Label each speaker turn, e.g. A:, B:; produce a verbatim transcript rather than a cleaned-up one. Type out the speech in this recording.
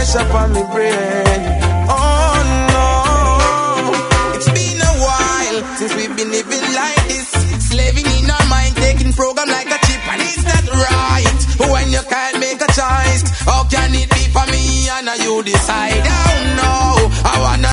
A: pressure upon me brain. Oh no, it's been a while since we've been living like this, slaving in our mind, taking program like a chip, and is that right? When you can't make a choice, how can it be for me and you decide?